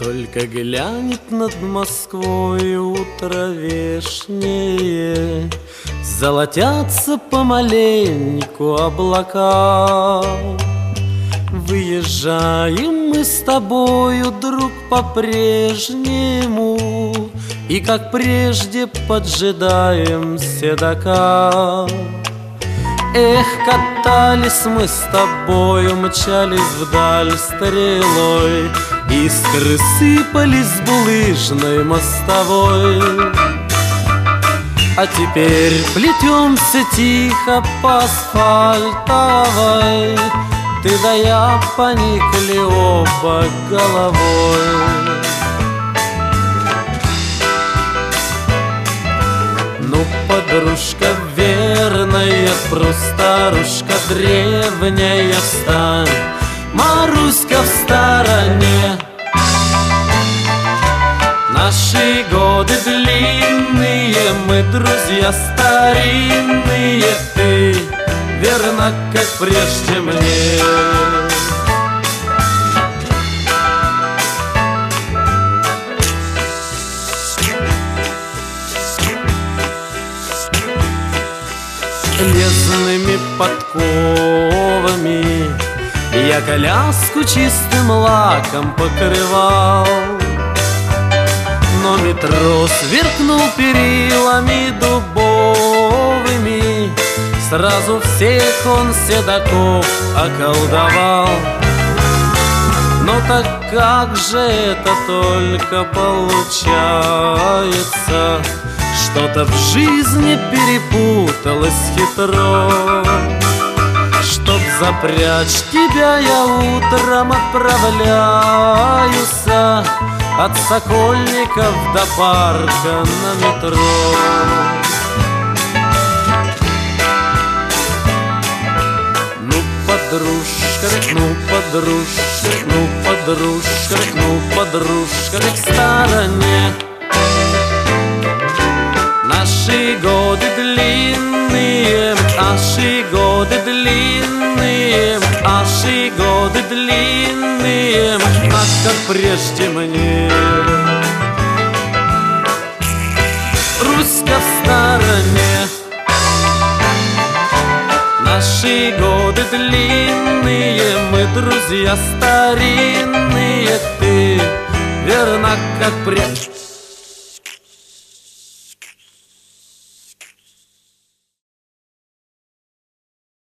Только глянет над Москвой утро вешнее, золотятся помаленьку облака. Выезжаем мы с тобою, друг, по-прежнему, и, как прежде, поджидаем седока. Эх, катались мы с тобою, мчались вдаль стрелой, искры сыпались с булыжной мостовой. А теперь плетемся тихо по асфальтовой, ты да я поникли оба головой. Ну, подружка верная, прустарушка древняя, встань, Маруська в стороне. Наши годы длинные, мы друзья старинные, ты верна, как прежде мне. Железными подковами я коляску чистым лаком покрывал, но метро сверкнул перилами дубовыми, сразу всех он седаков околдовал. Но так как же это только получается, что-то в жизни перепуталось хитро. Чтоб запрячь тебя, я утром отправляюсь от Сокольников до парка на метро. Ну, подружка, ну, подружка, ну, подружка, ну, подружка, к стороне. Наши годы длинные, наши годы длинные, наши годы длинные, ах, как прежде мне. Руська в стороне. Наши годы длинные, мы друзья старинные, ты верна, как прежде.